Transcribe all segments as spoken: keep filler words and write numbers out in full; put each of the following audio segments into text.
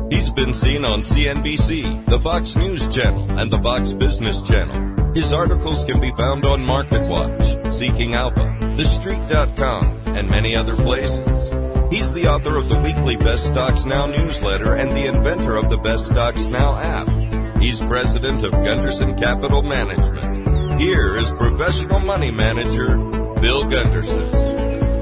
He's been seen on C N B C, the Fox News Channel, and the Fox Business Channel. His articles can be found on MarketWatch, Seeking Alpha, The Street dot com, and many other places. He's the author of the weekly Best Stocks Now newsletter and the inventor of the Best Stocks Now app. He's president of Gunderson Capital Management. Here is professional money manager, Bill Gunderson.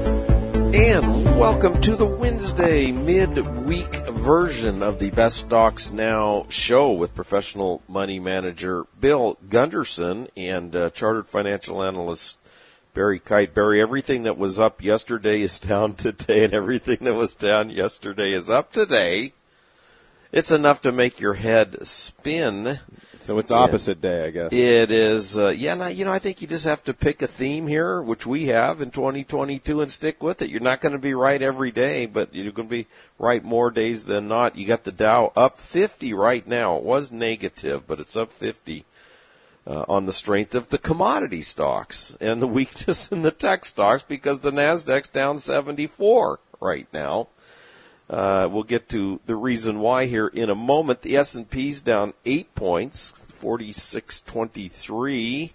And welcome to the Wednesday midweek version of the Best Stocks Now show with professional money manager Bill Gunderson and uh, chartered financial analyst Barry Kite. Barry, everything that was up yesterday is down today, and everything that was down yesterday is up today. It's enough to make your head spin. So it's opposite day, I guess. It is, uh, yeah, now, you know, I think you just have to pick a theme here, which we have in twenty twenty-two, and stick with it. You're not going to be right every day, but you're going to be right more days than not. You got the Dow up fifty right now. It was negative, but it's up fifty uh, on the strength of the commodity stocks and the weakness in the tech stocks because the NASDAQ's down seventy-four right now. Uh, we'll get to the reason why here in a moment. The S and P's down eight points, forty-six twenty-three.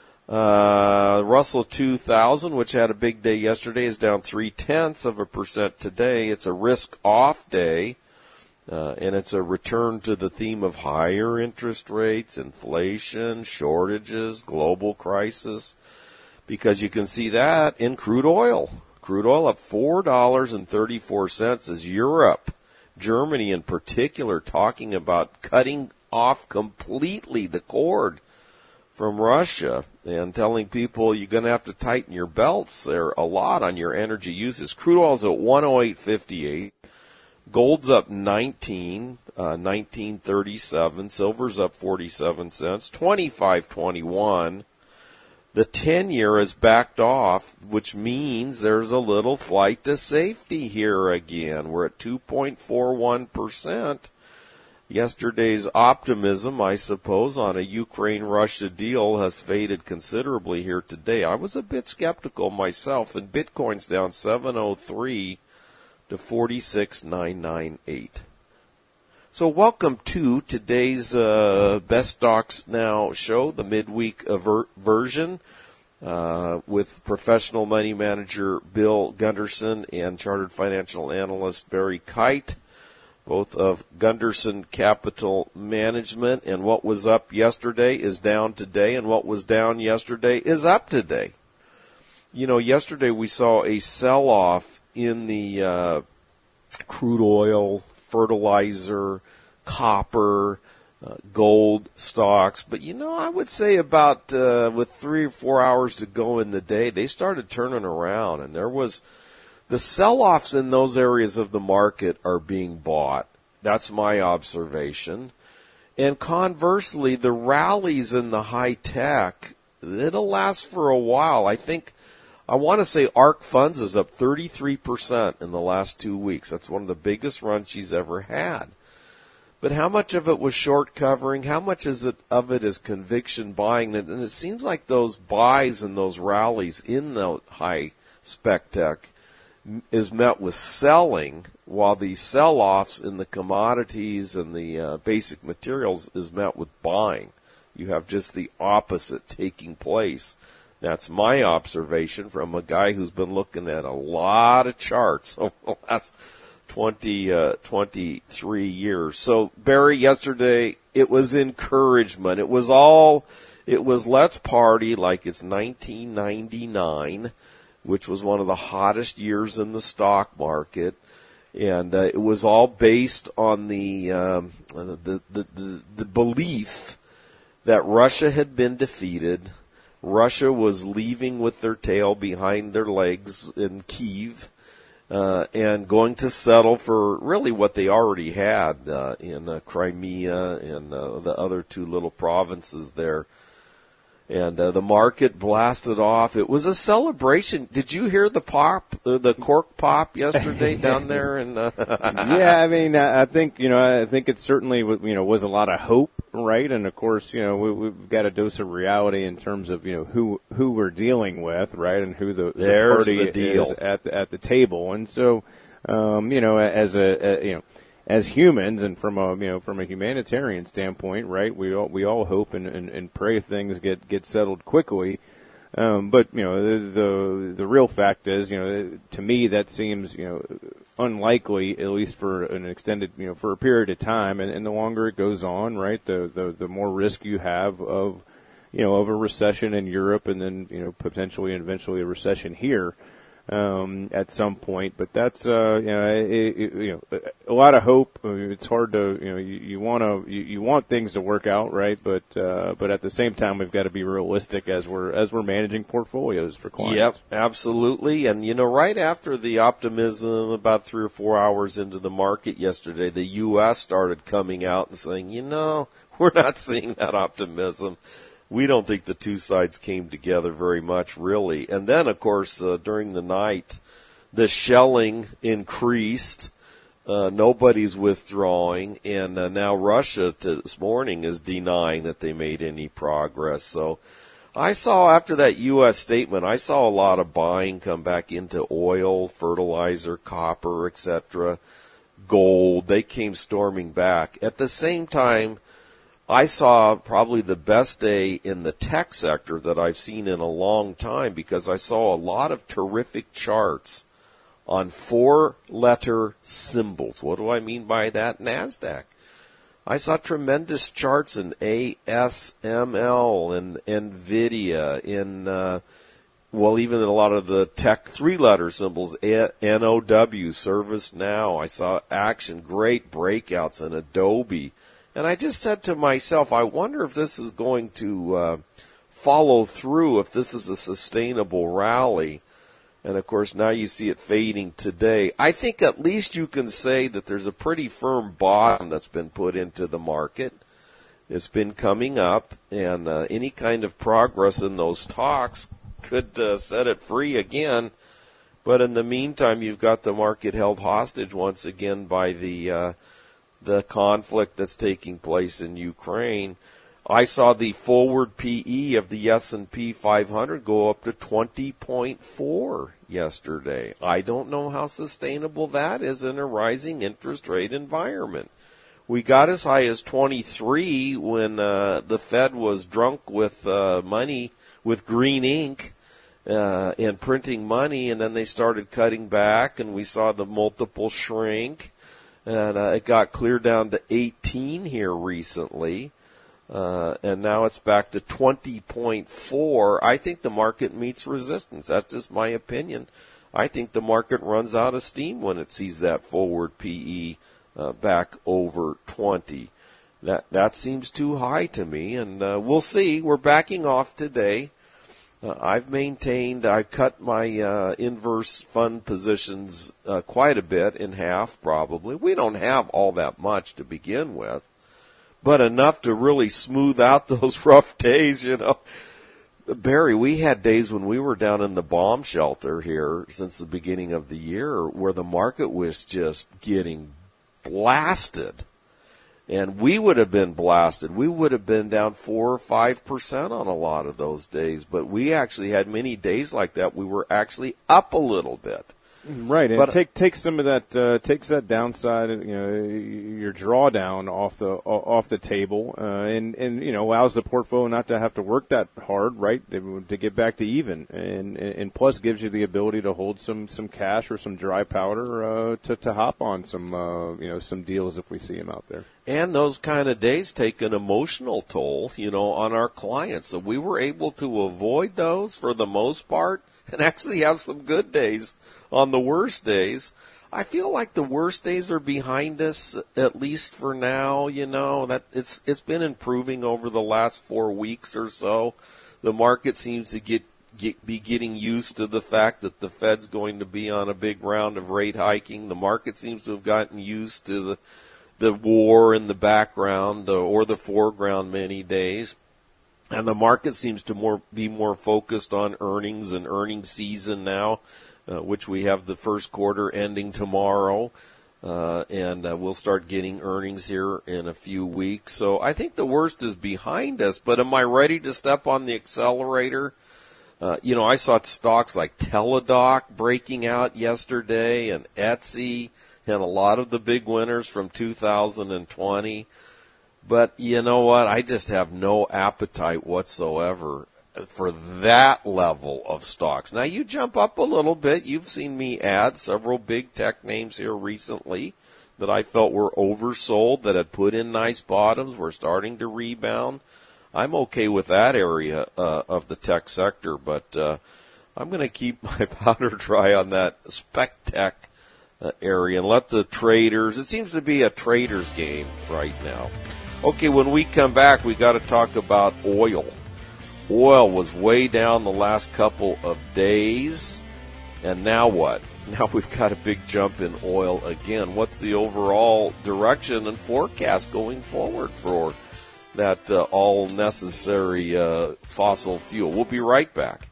Uh, Russell two thousand, which had a big day yesterday, is down three tenths of a percent today. It's a risk-off day, uh, and it's a return to the theme of higher interest rates, inflation, shortages, global crisis, because you can see that in crude oil. Crude oil up four dollars and thirty-four cents as Europe, Germany in particular, talking about cutting off completely the cord from Russia and telling people you're going to have to tighten your belts there a lot on your energy uses. Crude oil's at one oh eight fifty-eight. Gold's up nineteen, uh, nineteen thirty-seven. Silver's up forty-seven cents, twenty-five twenty-one. The ten-year is backed off, which means there's a little flight to safety here again. We're at two point four one percent. Yesterday's optimism, I suppose, on a Ukraine-Russia deal has faded considerably here today. I was a bit skeptical myself, and Bitcoin's down seven oh three to forty-six nine ninety-eight. So welcome to today's uh, Best Stocks Now show, the midweek aver- version, uh, with professional money manager Bill Gunderson and chartered financial analyst Barry Kite, both of Gunderson Capital Management. And what was up yesterday is down today, and what was down yesterday is up today. You know, yesterday we saw a sell-off in the uh, crude oil, fertilizer, copper, uh, gold stocks. But, you know, I would say about uh, with three or four hours to go in the day, they started turning around. And there was the sell-offs in those areas of the market are being bought. That's my observation. And conversely, the rallies in the high tech, it'll last for a while. I think I want to say ARK Funds is up thirty-three percent in the last two weeks. That's one of the biggest runs she's ever had. But how much of it was short covering? How much is it of it is conviction buying? And it seems like those buys and those rallies in the high spec tech is met with selling, while the sell-offs in the commodities and the uh, basic materials is met with buying. You have just the opposite taking place. That's my observation from a guy who's been looking at a lot of charts over the last twenty, uh, twenty-three years. So, Barry, yesterday, it was encouragement. It was all, it was let's party like it's nineteen ninety-nine, which was one of the hottest years in the stock market. And uh, it was all based on the, um, the, the, the, the belief that Russia had been defeated. Russia was leaving with their tail behind their legs in Kyiv, uh, and going to settle for really what they already had uh, in uh, Crimea and uh, the other two little provinces there. And uh, the market blasted off. It was a celebration. Did you hear the pop, uh, the cork pop yesterday down there? And uh... yeah, I mean, I think you know, I think it certainly you know was a lot of hope, right? And of course, you know, we, we've got a dose of reality in terms of you know who who we're dealing with, right, and who the, the party the deal. is at the, at the table. And so, um, you know, as a, a you know. as humans and from a you know from a humanitarian standpoint, right? We all we all hope and, and, and pray things get, get settled quickly. Um, but you know the, the the real fact is, you know, to me that seems you know unlikely, at least for an extended you know for a period of time. And, and the longer it goes on, right, the, the the more risk you have of you know of a recession in Europe, and then you know potentially and eventually a recession here. Um, at some point, but that's uh, you know, it, it, you know, a lot of hope. It's hard to, you know, you, you want to, you, you want things to work out, right? But uh, but at the same time, we've got to be realistic as we're as we're managing portfolios for clients. Yep, absolutely. And you know, right after the optimism, about three or four hours into the market yesterday, the U S started coming out and saying, you know, we're not seeing that optimism. We don't think the two sides came together very much, really. And then, of course, uh, during the night, the shelling increased. Uh, nobody's withdrawing. And uh, now Russia to this morning is denying that they made any progress. So I saw, after that U S statement, I saw a lot of buying come back into oil, fertilizer, copper, et cetera, gold. They came storming back. At the same time, I saw probably the best day in the tech sector that I've seen in a long time, because I saw a lot of terrific charts on four-letter symbols. What do I mean by that? NASDAQ. I saw tremendous charts in A S M L and NVIDIA, in, uh, well, even in a lot of the tech three-letter symbols, N O W, ServiceNow. I saw action, great breakouts in Adobe. And I just said to myself, I wonder if this is going to uh, follow through, if this is a sustainable rally. And, of course, now you see it fading today. I think at least you can say that there's a pretty firm bottom that's been put into the market. It's been coming up, and uh, any kind of progress in those talks could uh, set it free again. But in the meantime, you've got the market held hostage once again by the uh, the conflict that's taking place in Ukraine. I saw the forward P E of the S and P five hundred go up to twenty point four yesterday. I don't know how sustainable that is in a rising interest rate environment. We got as high as twenty-three when uh, the Fed was drunk with uh, money, with green ink, uh, and printing money, and then they started cutting back, and we saw the multiple shrink. And uh, it got clear down to eighteen here recently, uh, and now it's back to twenty point four. I think the market meets resistance. That's just my opinion. I think the market runs out of steam when it sees that forward P E uh, back over twenty. That that seems too high to me, and uh, we'll see. We're backing off today. Uh, I've maintained, I cut my uh, inverse fund positions uh, quite a bit, in half probably. We don't have all that much to begin with, but enough to really smooth out those rough days, you know. Barry, we had days when we were down in the bomb shelter here since the beginning of the year where the market was just getting blasted. And we would have been blasted. We would have been down four or five percent on a lot of those days. But we actually had many days like that. We were actually up a little bit. Right, and but, take take some of that uh, takes that downside, you know, your drawdown off the off the table, uh, and and you know allows the portfolio not to have to work that hard, right, to get back to even, and and plus gives you the ability to hold some, some cash or some dry powder uh, to to hop on some uh, you know some deals if we see them out there. And those kind of days take an emotional toll, you know, on our clients. So we were able to avoid those for the most part, and actually have some good days on the worst days. I feel like the worst days are behind us, at least for now. You know, that it's it's been improving over the last four weeks or so. The market seems to get, get be getting used to the fact that the Fed's going to be on a big round of rate hiking. The market seems to have gotten used to the the war in the background uh, or the foreground many days. And the market seems to more be more focused on earnings and earnings season now, uh, which we have the first quarter ending tomorrow. Uh, and uh, we'll start getting earnings here in a few weeks. So I think the worst is behind us. But am I ready to step on the accelerator? Uh, you know, I saw stocks like Teladoc breaking out yesterday and Etsy and a lot of the big winners from two thousand twenty. But you know what? I just have no appetite whatsoever for that level of stocks. Now, you jump up a little bit. You've seen me add several big tech names here recently that I felt were oversold, that had put in nice bottoms, were starting to rebound. I'm okay with that area uh, of the tech sector, but uh, I'm going to keep my powder dry on that spec tech uh, area and let the traders, it seems to be a trader's game right now. Okay, when we come back, we got to talk about oil. Oil was way down the last couple of days, and now what? Now we've got a big jump in oil again. What's the overall direction and forecast going forward for that uh, all-necessary uh, fossil fuel? We'll be right back.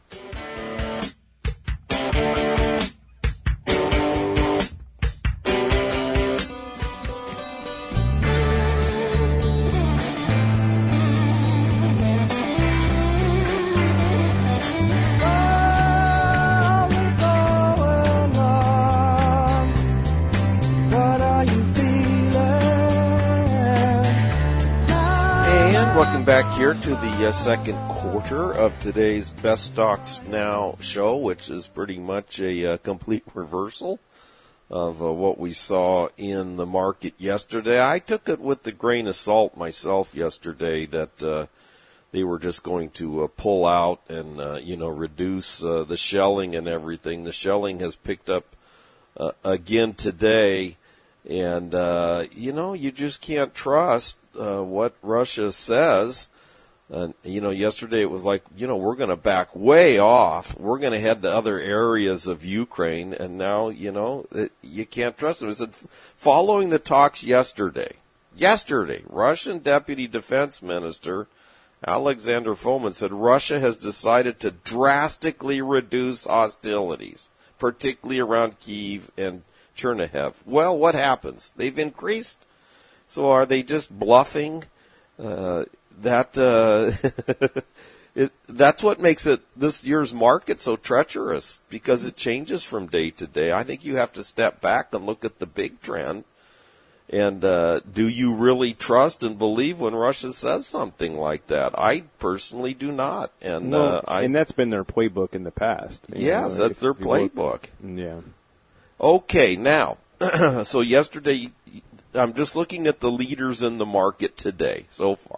Welcome back here to the uh, second quarter of today's Best Stocks Now show, which is pretty much a uh, complete reversal of uh, what we saw in the market yesterday. I took it with a grain of salt myself yesterday that uh, they were just going to uh, pull out and, uh, you know, reduce uh, the shelling and everything. The shelling has picked up uh, again today. And, uh, you know, you just can't trust uh, what Russia says. And, you know, yesterday it was like, you know, we're going to back way off. We're going to head to other areas of Ukraine. And now, you know, it, you can't trust them. It said, following the talks yesterday, yesterday, Russian Deputy Defense Minister Alexander Fomin said Russia has decided to drastically reduce hostilities, particularly around Kyiv and Chernihiv. Well, what happens? They've increased. So are they just bluffing? Uh, that uh, it, that's what makes it this year's market so treacherous, because it changes from day to day. I think you have to step back and look at the big trend. And uh, do you really trust and believe when Russia says something like that? I personally do not. And well, uh, I, and that's been their playbook in the past. Yes, know, that's their playbook. Look, yeah. Okay, now, so yesterday, I'm just looking at the leaders in the market today so far.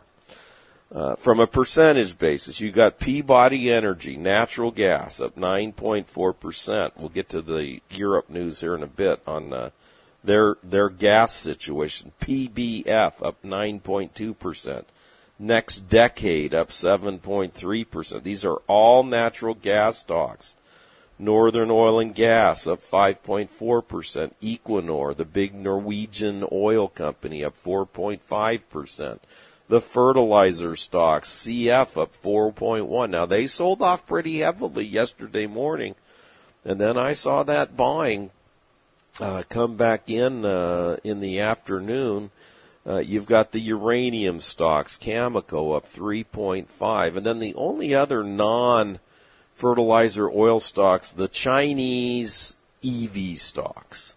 Uh, from a percentage basis, you got Peabody Energy, natural gas, up nine point four percent. We'll get to the Europe news here in a bit on uh, their their gas situation. P B F up nine point two percent. Next Decade up seven point three percent. These are all natural gas stocks. Northern Oil and Gas up five point four percent. Equinor, the big Norwegian oil company, up four point five percent. The fertilizer stocks, C F up four point one. Now, they sold off pretty heavily yesterday morning, and then I saw that buying uh, come back in uh, in the afternoon. Uh, you've got the uranium stocks, Cameco up three point five, and then the only other non fertilizer oil stocks, the Chinese E V stocks.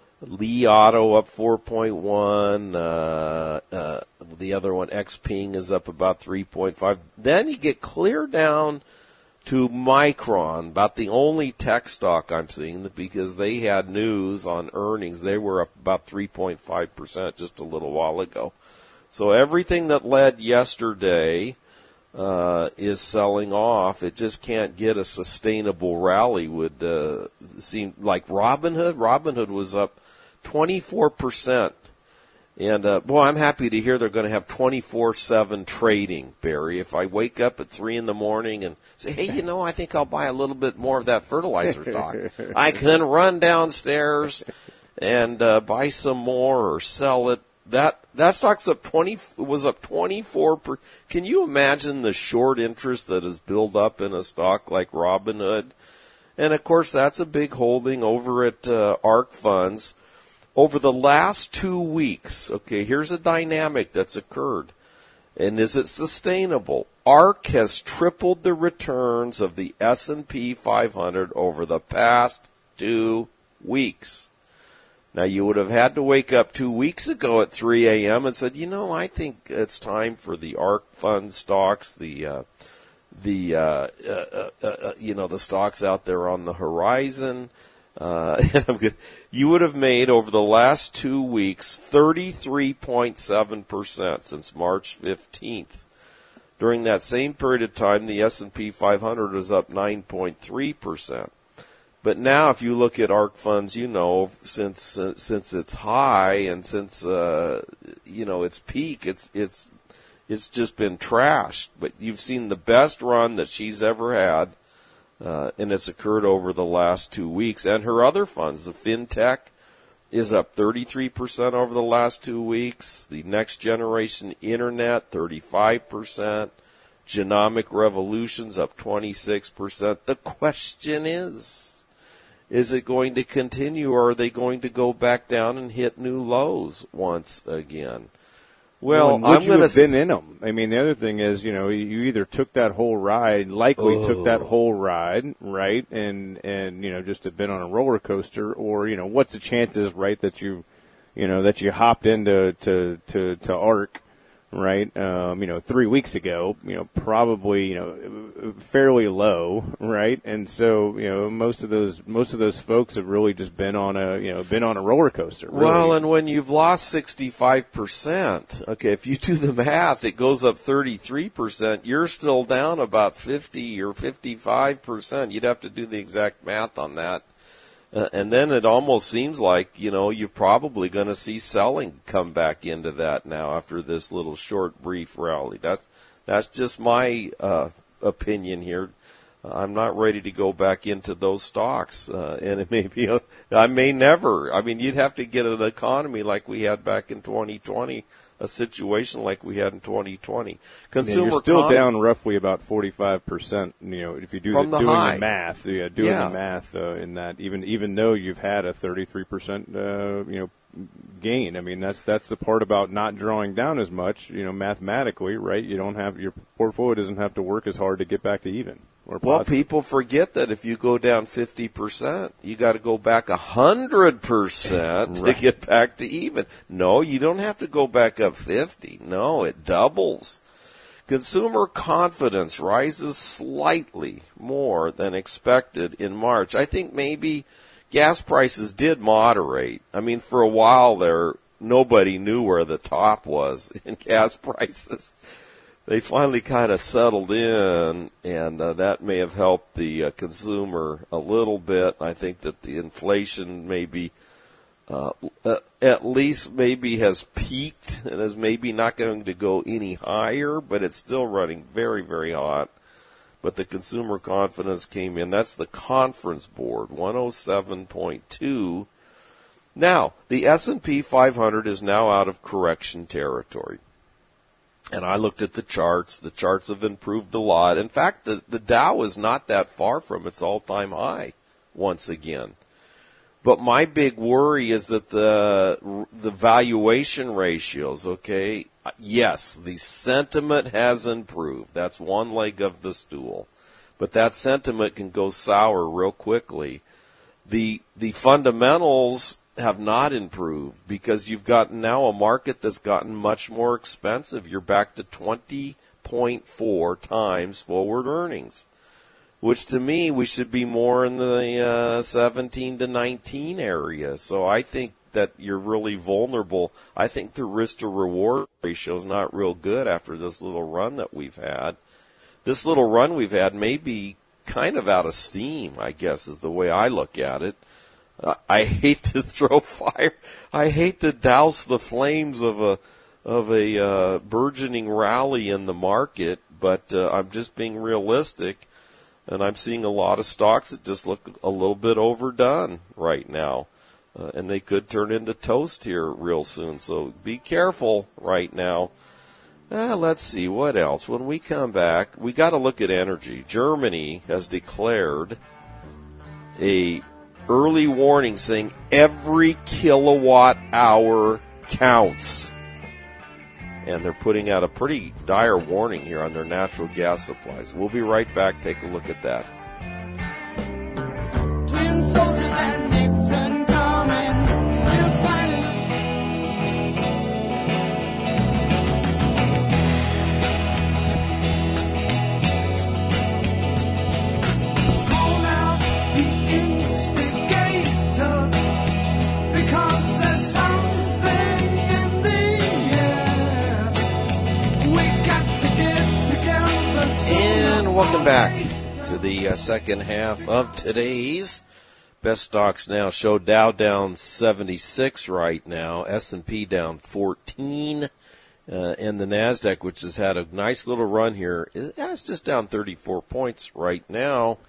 Li Auto up four point one, uh, uh, the other one, Xpeng, is up about three point five. Then you get clear down to Micron, about the only tech stock I'm seeing, because they had news on earnings. They were up about three point five percent just a little while ago. So everything that led yesterday Uh, is selling off. It just can't get a sustainable rally. Would uh, seem like Robinhood. Robinhood was up twenty-four percent. And, uh, boy, I'm happy to hear they're going to have twenty-four seven trading, Barry. If I wake up at three in the morning and say, hey, you know, I think I'll buy a little bit more of that fertilizer stock, I can run downstairs and uh, buy some more or sell it. That that stock's up twenty was up twenty-four per. Can you imagine the short interest that is built up in a stock like Robinhood? And of course, that's a big holding over at uh, ARK Funds. Over the last two weeks, okay, here's a dynamic that's occurred. And is it sustainable? ARK has tripled the returns of the S and P five hundred over the past two weeks. Now, you would have had to wake up two weeks ago at three a.m. and said, you know, I think it's time for the ARK Fund stocks, the, uh, the uh, uh, uh, uh, you know, the stocks out there on the horizon. Uh, and I'm good. You would have made over the last two weeks thirty-three point seven percent since March fifteenth. During that same period of time, the S and P five hundred was up nine point three percent. But now, if you look at ARK funds, you know, since uh, since its high and since uh, you know its peak, it's it's it's just been trashed. But you've seen the best run that she's ever had, uh, and it's occurred over the last two weeks. And her other funds, the FinTech, is up thirty-three percent over the last two weeks. The Next Generation Internet, thirty-five percent. Genomic Revolution's up twenty-six percent. The question is, is it going to continue, or are they going to go back down and hit new lows once again? Well, well I'm going to s- been in them. I mean, the other thing is, you know, you either took that whole ride, likely oh. took that whole ride, right, and and you know just have been on a roller coaster, or you know, what's the chances, right, that you, you know, that you hopped into to to to ARK, right, um, you know, three weeks ago, you know, probably, you know, fairly low, right, and so, you know, most of those most of those folks have really just been on a, you know, been on a roller coaster. Really. Well, and when you've lost sixty-five percent, okay, if you do the math, it goes up thirty-three percent. You're still down about fifty or fifty-five percent. You'd have to do the exact math on that. Uh, and then it almost seems like, you know, you're probably going to see selling come back into that now after this little short, brief rally. That's that's just my uh, opinion here. I'm not ready to go back into those stocks, uh, and it may be a, I may never. I mean, you'd have to get an economy like we had back in twenty twenty, a situation like we had in twenty twenty. Consumer yeah, you're still con- down roughly about forty-five percent. You know, if you do From the, the doing high. the math, yeah, doing Yeah. the math uh, in that, even even though you've had a thirty-three percent, uh, you know, gain. I mean, that's that's the part about not drawing down as much. You know, mathematically, right? You don't have your portfolio doesn't have to work as hard to get back to even. Or Well, positive. people forget that if you go down fifty percent, you got to go back one hundred percent Right. to get back to even. No, you don't have to go back up fifty. No, it doubles. Consumer confidence rises slightly more than expected in March. I think maybe gas prices did moderate. I mean, for a while there, nobody knew where the top was in gas prices. They finally kind of settled in, and uh, that may have helped the uh, consumer a little bit. I think that the inflation maybe, uh, uh, at least maybe has peaked and is maybe not going to go any higher, but it's still running very, very hot. But the consumer confidence came in. That's the conference board, one oh seven point two. Now, the S and P five hundred is now out of correction territory. And I looked at the charts. The charts have improved a lot. In fact, the, the Dow is not that far from its all-time high once again. But my big worry is that the the valuation ratios, okay, yes, the sentiment has improved. That's one leg of the stool. But that sentiment can go sour real quickly. The the fundamentals have not improved because you've got now a market that's gotten much more expensive. You're back to twenty point four times forward earnings, which to me we should be more in the uh, seventeen to nineteen area. So I think that you're really vulnerable. I think the risk to reward ratio is not real good after this little run that we've had. This little run we've had may be kind of out of steam, I guess, is the way I look at it. I hate to throw fire. I hate to douse the flames of a of a uh, burgeoning rally in the market, but uh, I'm just being realistic, and I'm seeing a lot of stocks that just look a little bit overdone right now, uh, and they could turn into toast here real soon. So be careful right now. Uh, let's see what else. When we come back, we got to look at energy. Germany has declared a early warning saying every kilowatt hour counts. And they're putting out a pretty dire warning here on their natural gas supplies. We'll be right back. Take a look at that. Tin soldiers and Nixon coming. We'll welcome back to the uh, second half of today's Best Stocks Now show. Dow down seventy-six right now, S and P down fourteen, uh, and the NASDAQ, which has had a nice little run here, is, yeah, it's just down thirty-four points right now.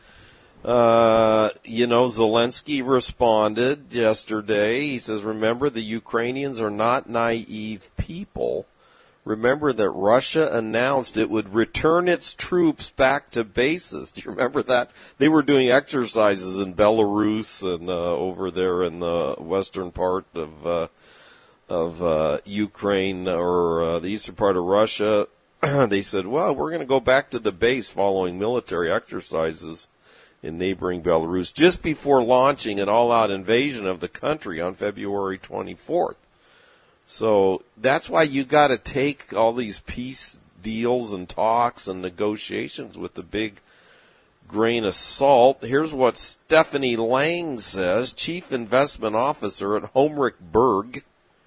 Uh, you know, Zelensky responded yesterday. He says, remember, the Ukrainians are not naive people. Remember that Russia announced it would return its troops back to bases. Do you remember that? They were doing exercises in Belarus and uh, over there in the western part of uh, of uh, Ukraine, or uh, the eastern part of Russia. They said, well, we're going to go back to the base following military exercises in neighboring Belarus just before launching an all-out invasion of the country on February twenty-fourth. So that's why you got to take all these peace deals and talks and negotiations with a big grain of salt. Here's what Stephanie Lang says, Chief Investment Officer at Homerick Berg.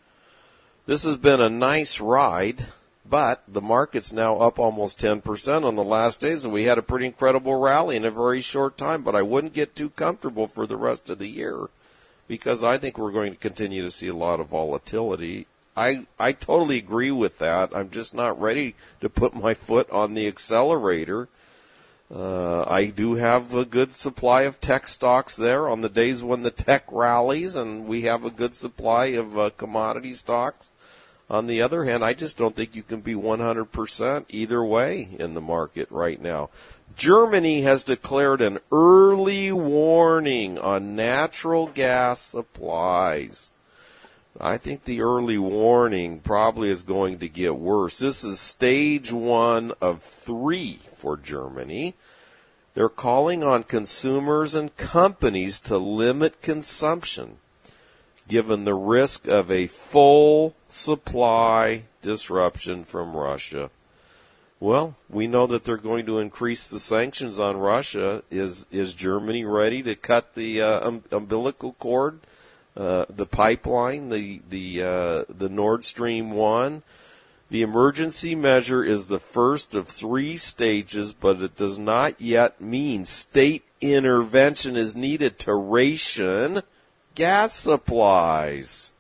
This has been a nice ride, but the market's now up almost ten percent on the last days, and we had a pretty incredible rally in a very short time, but I wouldn't get too comfortable for the rest of the year because I think we're going to continue to see a lot of volatility. I, I totally agree with that. I'm just not ready to put my foot on the accelerator. Uh, I do have a good supply of tech stocks there on the days when the tech rallies, and we have a good supply of uh, commodity stocks. On the other hand, I just don't think you can be one hundred percent either way in the market right now. Germany has declared an early warning on natural gas supplies. I think the early warning probably is going to get worse. This is stage one of three for Germany. They're calling on consumers and companies to limit consumption, given the risk of a full supply disruption from Russia. Well, we know that they're going to increase the sanctions on Russia. Is is Germany ready to cut the uh, um, umbilical cord? Uh, the pipeline, the the uh, the Nord Stream one. The emergency measure is the first of three stages, but it does not yet mean state intervention is needed to ration gas supplies.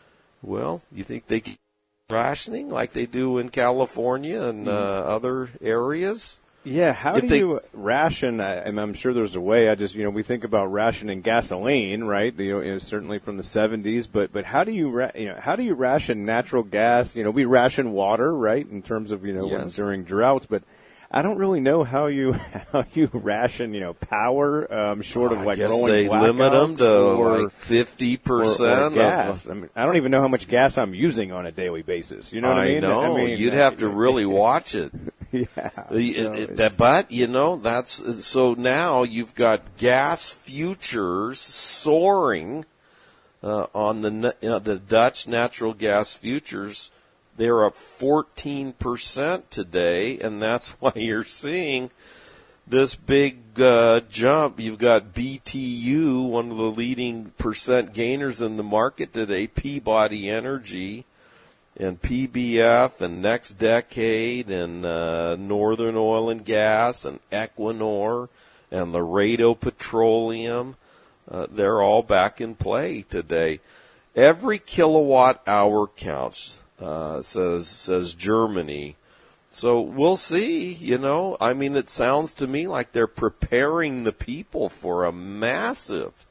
Well, you think they keep rationing like they do in California and uh, other areas? Yeah, how if do they, you ration? I, I'm sure there's a way. I just, you know, we think about rationing gasoline, right? You know, you know, certainly from the seventies, but but how do you, ra- you know, how do you ration natural gas? You know, we ration water, right, in terms of, you know, yes. when, during droughts, but I don't really know how you how you ration, you know, power. Um, short of I like guess rolling they limit them to or, like fifty percent or, or of gas. I mean, I don't even know how much gas I'm using on a daily basis. You know what I, I mean? know. I mean, You'd uh, have to really watch it. Yeah. The, So it, that, but, you know, that's, so now you've got gas futures soaring, uh, on the, you know, the Dutch natural gas futures. They're up fourteen percent today, and that's why you're seeing this big, uh, jump. You've got B T U, one of the leading percent gainers in the market today, Peabody Energy, and P B F and Next Decade and uh, Northern Oil and Gas and Equinor and Laredo Petroleum. Uh, they're all back in play today. Every kilowatt hour counts, uh, says says Germany. So we'll see, you know. I mean, it sounds to me like they're preparing the people for a massive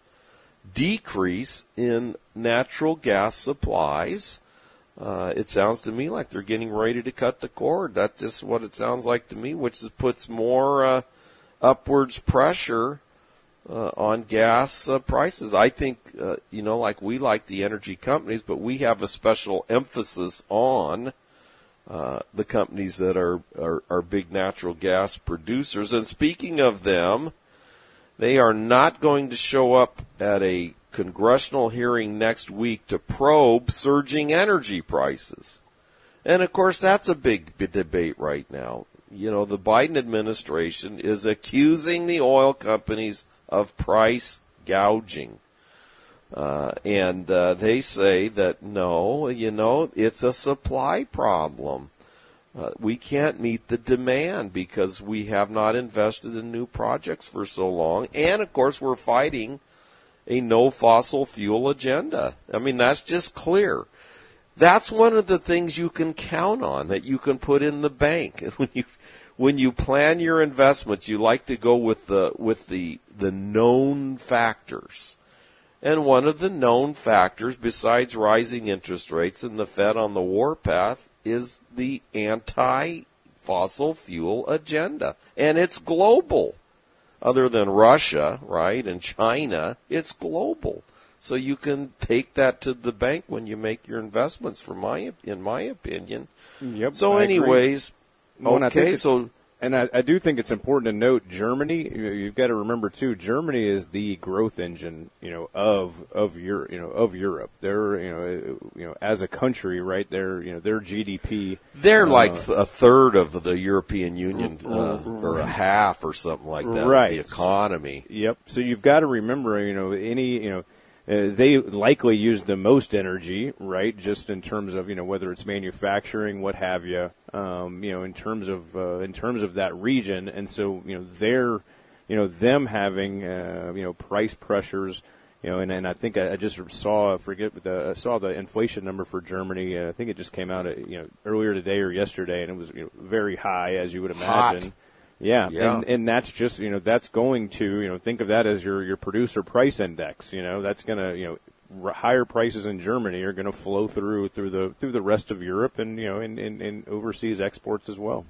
decrease in natural gas supplies. Uh, it sounds to me like they're getting ready to cut the cord. That's just what it sounds like to me, which is, puts more uh, upwards pressure uh, on gas uh, prices. I think, uh, you know, like we like the energy companies, but we have a special emphasis on uh, the companies that are, are, are big natural gas producers. And speaking of them, they are not going to show up at a congressional hearing next week to probe surging energy prices. And of course, that's a big debate right now. You know, the Biden administration is accusing the oil companies of price gouging. Uh, and uh, they say that, no, you know, it's a supply problem. Uh, we can't meet the demand because we have not invested in new projects for so long. And, of course, we're fighting a no fossil fuel agenda. I mean, that's just clear. That's one of the things you can count on, that you can put in the bank. When you when you plan your investments, you like to go with the with the the known factors. And one of the known factors, besides rising interest rates and the Fed on the warpath, is the anti-fossil fuel agenda. And it's global. Other than Russia, right, and China, it's global. So you can take that to the bank when you make your investments, for my, in my opinion. Yep. So I anyways, well, okay, so... And I, I do think it's important to note Germany. You've got to remember too. Germany is the growth engine, you know, of of Europe. You know, of Europe. They're, you know, you know, as a country, right? They're, you know, their G D P. They're uh, like a third of the European Union, uh, or a half, or something like that. Right. Of the economy. Yep. So you've got to remember, you know, any, you know. Uh, they likely use the most energy, right? Just in terms of, you know, whether it's manufacturing, what have you, um, you know, in terms of uh, in terms of that region, and so you know they're, you know, them having uh, you know price pressures, you know, and, and I think I, I just saw I forget the I saw the inflation number for Germany. Uh, I think it just came out, you know, earlier today or yesterday, and it was, you know, very high, as you would imagine. Hot. Yeah, yeah. And, and that's just, you know, that's going to, you know, think of that as your, your producer price index. You know, that's going to, you know, r- higher prices in Germany are going to flow through through the through the rest of Europe and, you know, and, and, and overseas exports as well.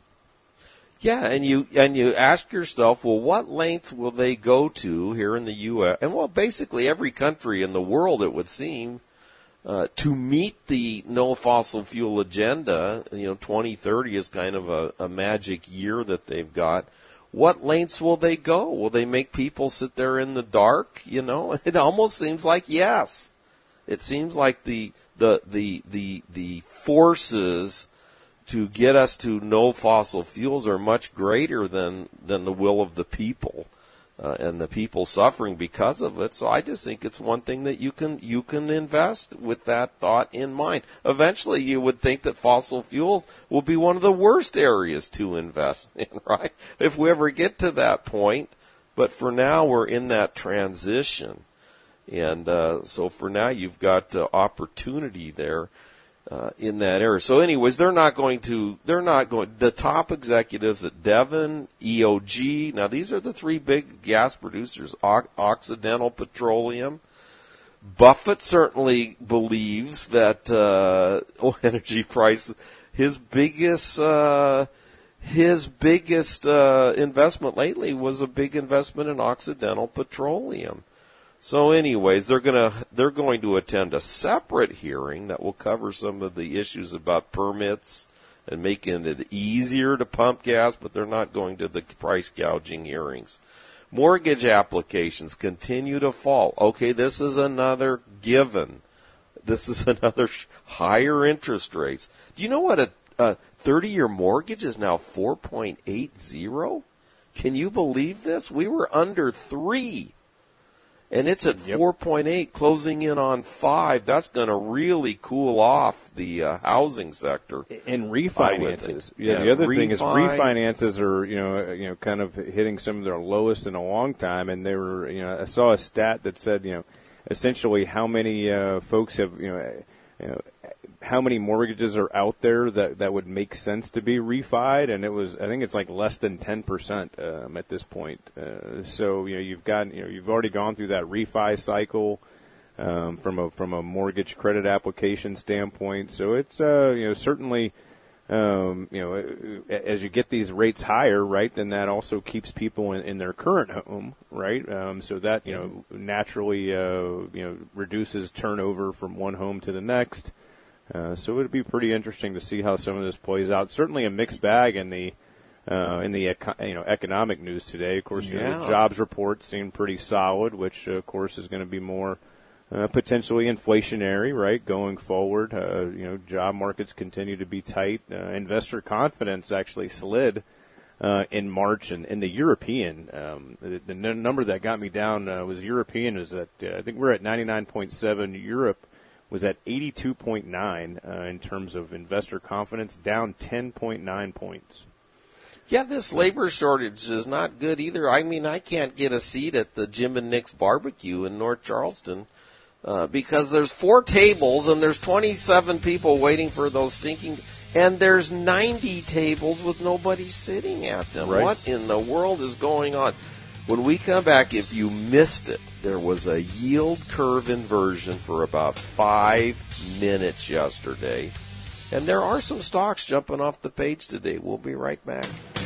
Yeah, and you and you ask yourself, well, what length will they go to here in the U S? And, well, basically every country in the world, it would seem, uh, to meet the no fossil fuel agenda. You know, twenty thirty is kind of a, a magic year that they've got. What lengths will they go? Will they make people sit there in the dark? You know, it almost seems like yes. It seems like the the the the the forces to get us to no fossil fuels are much greater than than the will of the people. Uh, and the people suffering because of it. So I just think it's one thing that you can you can invest with that thought in mind. Eventually, you would think that fossil fuels will be one of the worst areas to invest in, right? If we ever get to that point. But for now, we're in that transition. And uh, so for now, you've got uh, opportunity there. Uh, in that area. So anyways, they're not going to, they're not going, the top executives at Devon, E O G, now these are the three big gas producers, o- Occidental Petroleum. Buffett certainly believes that uh, oil energy price, his biggest, uh, his biggest uh, investment lately was a big investment in Occidental Petroleum. So anyways, they're going to they're going to attend a separate hearing that will cover some of the issues about permits and making it easier to pump gas, but they're not going to the price gouging hearings. Mortgage applications continue to fall. Okay, this is another given. This is another sh- higher interest rates. Do you know what a, a thirty-year mortgage is now four point eight zero? Can you believe this? We were under three. And it's at yep. four point eight, closing in on five. That's going to really cool off the uh, housing sector. And refinances. Yeah, yeah, the other refi- thing is refinances are, you know, you know, kind of hitting some of their lowest in a long time. And they were, you know, I saw a stat that said, you know, essentially how many uh, folks have, you know, you know, how many mortgages are out there that, that would make sense to be refied, and it was, I think it's like less than ten percent um, at this point. Uh, so, you know, you've got, you know, you've already gone through that refi cycle um, from a from a mortgage credit application standpoint. So it's, uh, you know, certainly, um, you know, as you get these rates higher, right, then that also keeps people in, in their current home, right? Um, so that, you know, naturally, uh, you know, reduces turnover from one home to the next. Uh, so it would be pretty interesting to see how some of this plays out. Certainly a mixed bag in the uh, in the eco- you know economic news today. Of course, yeah. you know, jobs reports seem pretty solid, which uh, of course is going to be more uh, potentially inflationary, right, going forward. Uh, you know, job markets continue to be tight. Uh, investor confidence actually slid uh, in March, and in the European, um, the, the n- number that got me down uh, was European. Is that uh, I think we're at ninety-nine point seven. Europe was at eighty-two point nine uh, in terms of investor confidence, down ten point nine points. Yeah, this labor shortage is not good either. I mean, I can't get a seat at the Jim and Nick's barbecue in North Charleston uh, because there's four tables and there's twenty-seven people waiting for those stinking, and there's ninety tables with nobody sitting at them. Right. What in the world is going on? When we come back, if you missed it, there was a yield curve inversion for about five minutes yesterday. And there are some stocks jumping off the page today. We'll be right back.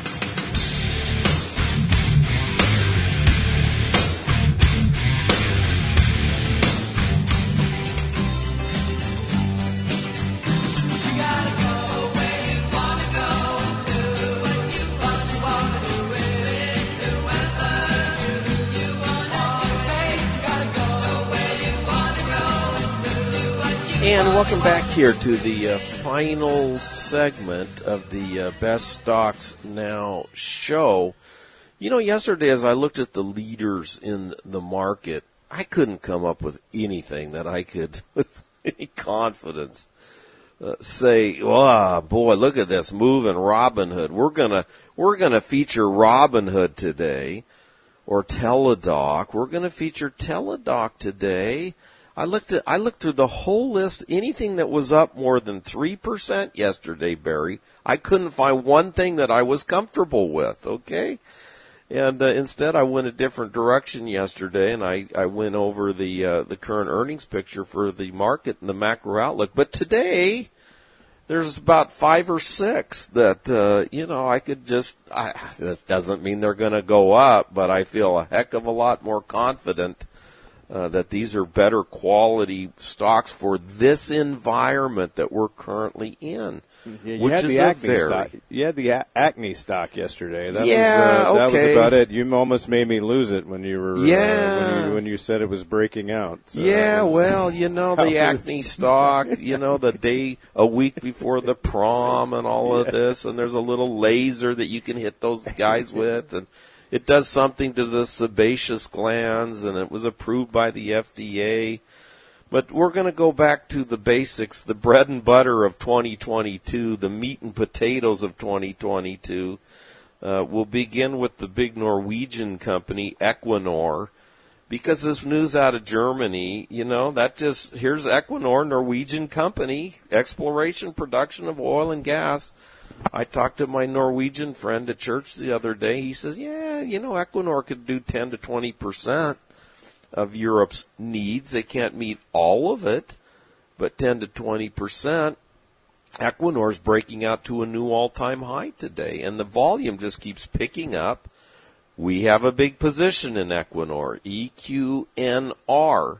And welcome back here to the uh, final segment of the uh, Best Stocks Now show. You know, yesterday as I looked at the leaders in the market, I couldn't come up with anything that I could, with any confidence, uh, say, "Oh boy, look at this move in Robinhood. We're gonna we're gonna feature Robinhood today, or Teladoc. We're gonna feature Teladoc today." I looked at, I looked through the whole list. Anything that was up more than three percent yesterday, Barry, I couldn't find one thing that I was comfortable with, okay? And uh, instead I went a different direction yesterday, and I, I went over the uh, the current earnings picture for the market and the macro outlook. But today, there's about five or six that, uh, you know, I could just, I, this doesn't mean they're going to go up, but I feel a heck of a lot more confident Uh, that these are better quality stocks for this environment that we're currently in. Yeah, you which had is the a Acme very, stock. You had the a- Acme stock yesterday. That yeah, was, uh, okay. That was about it. You almost made me lose it when you were yeah. uh, when, you, when you said it was breaking out. So yeah, was, well, you know, the Acme stock, you know, the day, a week before the prom and all of yeah. this, and there's a little laser that you can hit those guys with, and it does something to the sebaceous glands, and it was approved by the F D A. But we're going to go back to the basics, the bread and butter of twenty twenty-two, the meat and potatoes of twenty twenty-two. Uh, we'll begin with the big Norwegian company, Equinor, because this news out of Germany, you know, that just, here's Equinor, Norwegian company, exploration, production of oil and gas. I talked to my Norwegian friend at church the other day. He says, yeah, you know, Equinor could do ten to twenty percent of Europe's needs. They can't meet all of it, but ten to twenty percent. Equinor's breaking out to a new all-time high today, and the volume just keeps picking up. We have a big position in Equinor, E Q N R,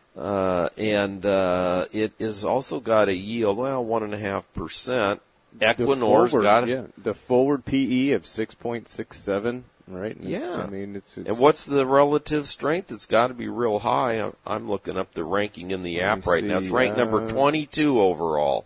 uh, and uh, it has also got a yield, well, one point five percent. Equinor's forward, got yeah, the forward P E of six point six seven, right? And yeah. I mean, it's, it's and what's the relative strength? It's got to be real high. I'm looking up the ranking in the app right see, now. It's ranked uh, number twenty-two overall.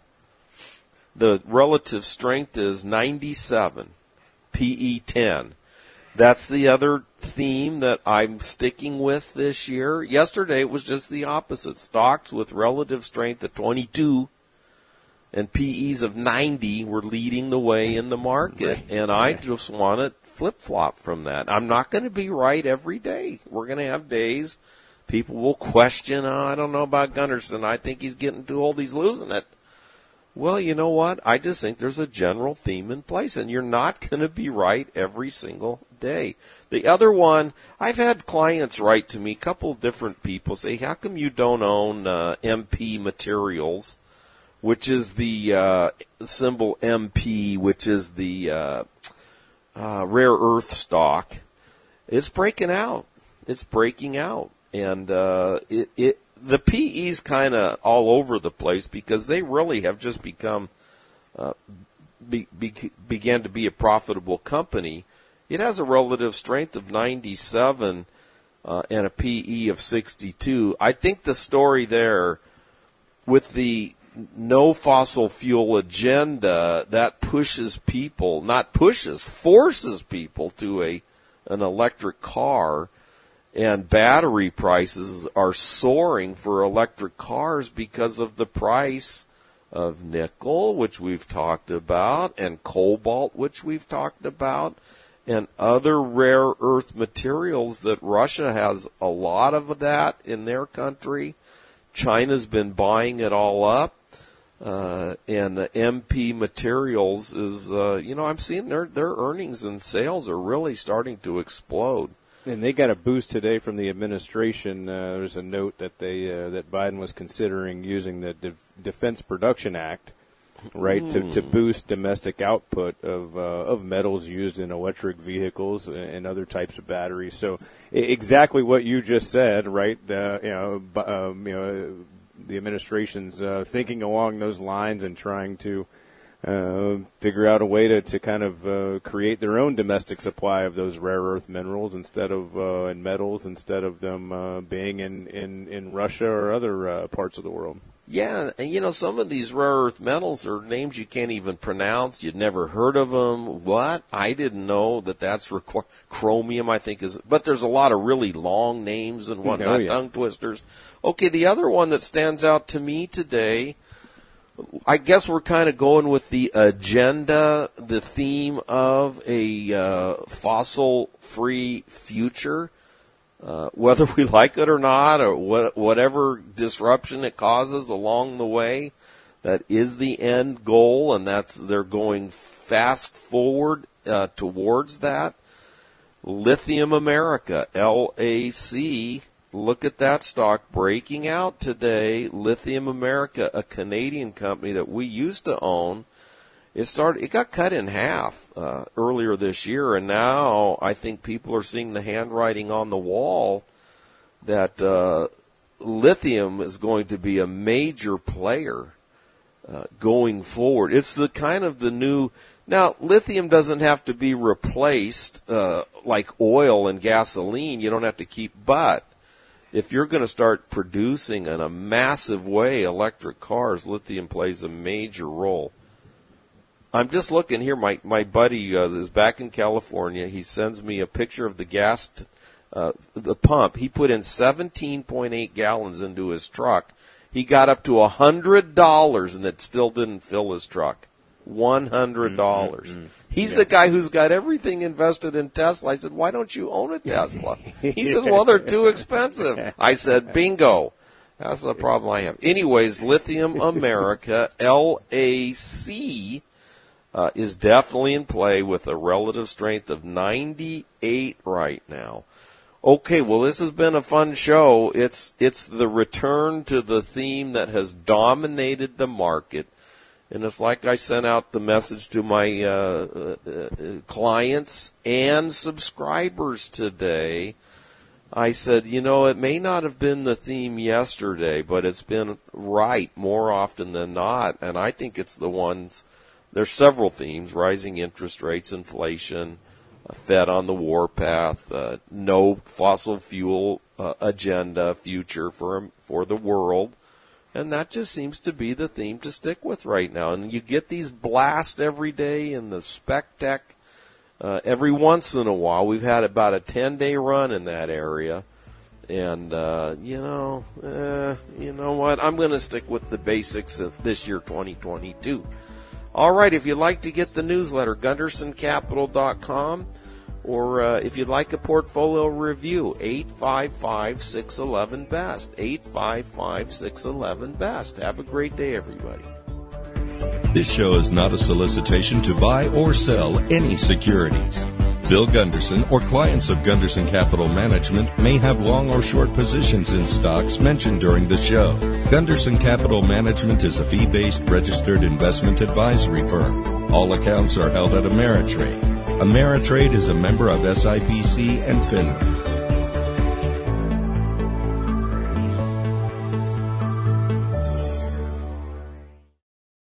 The relative strength is ninety-seven, P E ten. That's the other theme that I'm sticking with this year. Yesterday it was just the opposite. Stocks with relative strength at twenty-two and P Es of ninety were leading the way in the market. Right. And I just want to flip-flop from that. I'm not going to be right every day. We're going to have days people will question, oh, I don't know about Gunderson. I think he's getting too old. He's losing it. Well, you know what? I just think there's a general theme in place, and you're not going to be right every single day. The other one, I've had clients write to me, a couple of different people, say, how come you don't own uh, M P Materials, which is the uh, symbol M P, which is the uh, uh, rare earth stock. It's breaking out. It's breaking out. And uh, it, it the P E's kind of all over the place because they really have just become, uh, be, be, began to be a profitable company. It has a relative strength of ninety-seven uh, and a P E of sixty-two. I think the story there with the no fossil fuel agenda, that pushes people, not pushes, forces people to a an electric car. And battery prices are soaring for electric cars because of the price of nickel, which we've talked about, and cobalt, which we've talked about, and other rare earth materials that Russia has a lot of that in their country. China's been buying it all up. Uh, and the M P Materials is, uh, you know, I'm seeing their, their earnings and sales are really starting to explode. And they got a boost today from the administration. Uh, there's a note that they uh, that Biden was considering using the Def- Defense Production Act, right, mm. to, to boost domestic output of uh, of metals used in electric vehicles and other types of batteries. So exactly what you just said, right? The, you know, um, you know, the administration's uh, thinking along those lines and trying to Uh, figure out a way to, to kind of uh, create their own domestic supply of those rare earth minerals instead of uh, and metals instead of them uh, being in, in, in Russia or other uh, parts of the world. Yeah, and you know, some of these rare earth metals are names you can't even pronounce. You'd never heard of them. What? I didn't know that that's requ- chromium, I think is, but there's a lot of really long names and whatnot, oh, yeah. tongue twisters. Okay, the other one that stands out to me today, I guess we're kind of going with the agenda, the theme of a uh, fossil-free future, uh, whether we like it or not, or what, whatever disruption it causes along the way. That is the end goal, and that's they're going fast forward uh, towards that. Lithium America, L A C. Look at that stock breaking out today. Lithium America, a Canadian company that we used to own, it started. It got cut in half uh, earlier this year, and now I think people are seeing the handwriting on the wall that uh, lithium is going to be a major player uh, going forward. It's the kind of the new. Now, lithium doesn't have to be replaced uh, like oil and gasoline. You don't have to keep, but if you're going to start producing in a massive way electric cars, lithium plays a major role. I'm just looking here. My my buddy uh, is back in California. He sends me a picture of the gas, t- uh, the pump. He put in seventeen point eight gallons into his truck. He got up to one hundred dollars, and it still didn't fill his truck. one hundred dollars. Mm-hmm. He's yeah. the guy who's got everything invested in Tesla. I said, why don't you own a Tesla? He says, well, they're too expensive. I said, bingo. That's the problem I have. Anyways, Lithium America, L A C, uh, is definitely in play with a relative strength of ninety-eight right now. Okay, well, this has been a fun show. It's it's the return to the theme that has dominated the market. And it's like I sent out the message to my uh, uh, clients and subscribers today. I said, you know, it may not have been the theme yesterday, but it's been right more often than not. And I think it's the ones, there's several themes: rising interest rates, inflation, Fed on the warpath, uh, no fossil fuel uh, agenda future for for the world. And that just seems to be the theme to stick with right now. And you get these blasts every day in the spec tech. Uh, every once in a while, we've had about a ten-day run in that area. And, uh, you know, uh, you know what? I'm going to stick with the basics of this year, twenty twenty-two. All right, if you'd like to get the newsletter, gunderson capital dot com. Or uh, if you'd like a portfolio review, eight five five, six one one, B E S T, eight five five, six one one, B E S T. Have a great day, everybody. This show is not a solicitation to buy or sell any securities. Bill Gunderson or clients of Gunderson Capital Management may have long or short positions in stocks mentioned during the show. Gunderson Capital Management is a fee-based registered investment advisory firm. All accounts are held at Ameritrade. Ameritrade is a member of S I P C and FINRA.